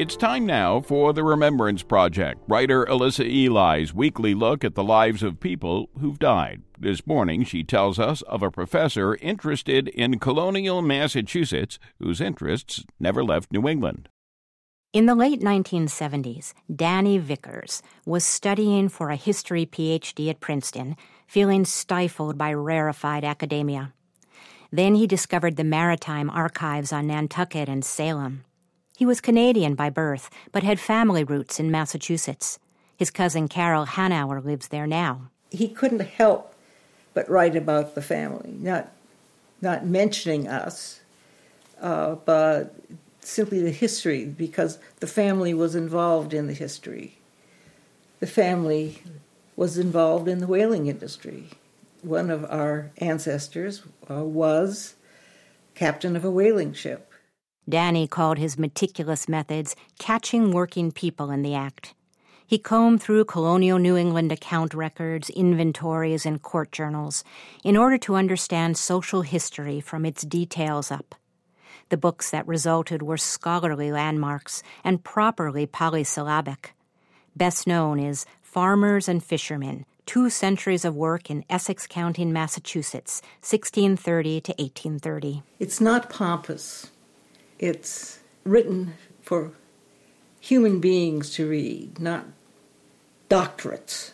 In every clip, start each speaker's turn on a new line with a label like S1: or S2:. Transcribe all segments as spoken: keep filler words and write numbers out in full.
S1: It's time now for the Remembrance Project, writer Alyssa Eli's weekly look at the lives of people who've died. This morning, she tells us of a professor interested in colonial Massachusetts whose interests never left New England.
S2: In the late nineteen seventies, Danny Vickers was studying for a history P H D at Princeton, feeling stifled by rarefied academia. Then he discovered the maritime archives on Nantucket and Salem. He was Canadian by birth, but had family roots in Massachusetts. His cousin Carol Hanauer lives there now.
S3: He couldn't help but write about the family, not not mentioning us, uh, but simply the history, because the family was involved in the history. The family was involved in the whaling industry. One of our ancestors uh, was captain of a whaling ship.
S2: Danny called his meticulous methods catching working people in the act. He combed through colonial New England account records, inventories, and court journals in order to understand social history from its details up. The books that resulted were scholarly landmarks and properly polysyllabic. Best known is Farmers and Fishermen, Two Centuries of Work in Essex County, Massachusetts, sixteen thirty to eighteen thirty.
S3: It's not pompous. It's written for human beings to read, not doctorates.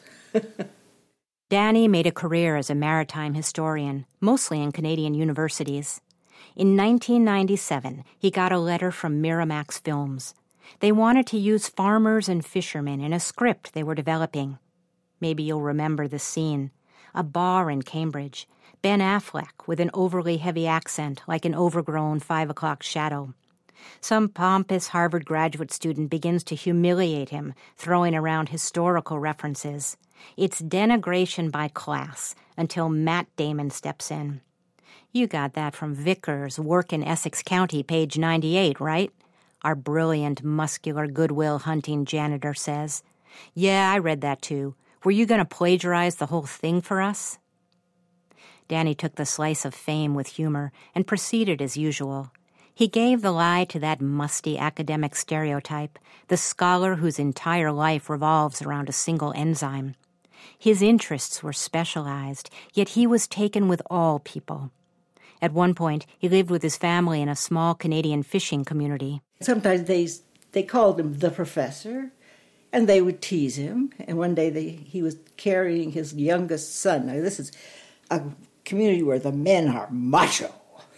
S2: Danny made a career as a maritime historian, mostly in Canadian universities. In nineteen ninety-seven, he got a letter from Miramax Films. They wanted to use farmers and fishermen in a script they were developing. Maybe you'll remember the scene. A bar in Cambridge. Ben Affleck with an overly heavy accent like an overgrown five o'clock shadow. Some pompous Harvard graduate student begins to humiliate him, throwing around historical references. It's denigration by class until Matt Damon steps in. You got that from Vickers' Work in Essex County, page ninety-eight, right? Our brilliant, muscular Goodwill Hunting janitor says. Yeah, I read that too. Were you going to plagiarize the whole thing for us? Danny took the slice of fame with humor and proceeded as usual. He gave the lie to that musty academic stereotype, the scholar whose entire life revolves around a single enzyme. His interests were specialized, yet he was taken with all people. At one point, he lived with his family in a small Canadian fishing community.
S3: Sometimes they they called him the professor, and they would tease him. And one day they, he was carrying his youngest son. Now, this is a community where the men are macho.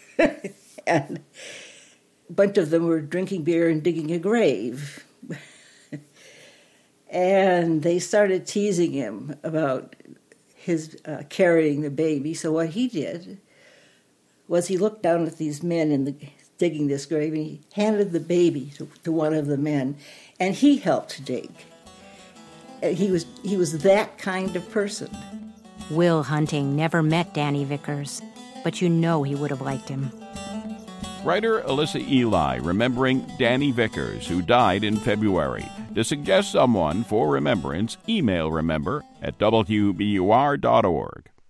S3: And a bunch of them were drinking beer and digging a grave. And they started teasing him about his uh, carrying the baby. So what he did was he looked down at these men in the, digging this grave, and he handed the baby to, to one of the men, and he helped dig. And he was he was that kind of person.
S2: Will Hunting never met Danny Vickers, but you know he would have liked him.
S1: Writer Alyssa Eli remembering Danny Vickers, who died in February. To suggest someone for remembrance, email remember at w b u r dot org.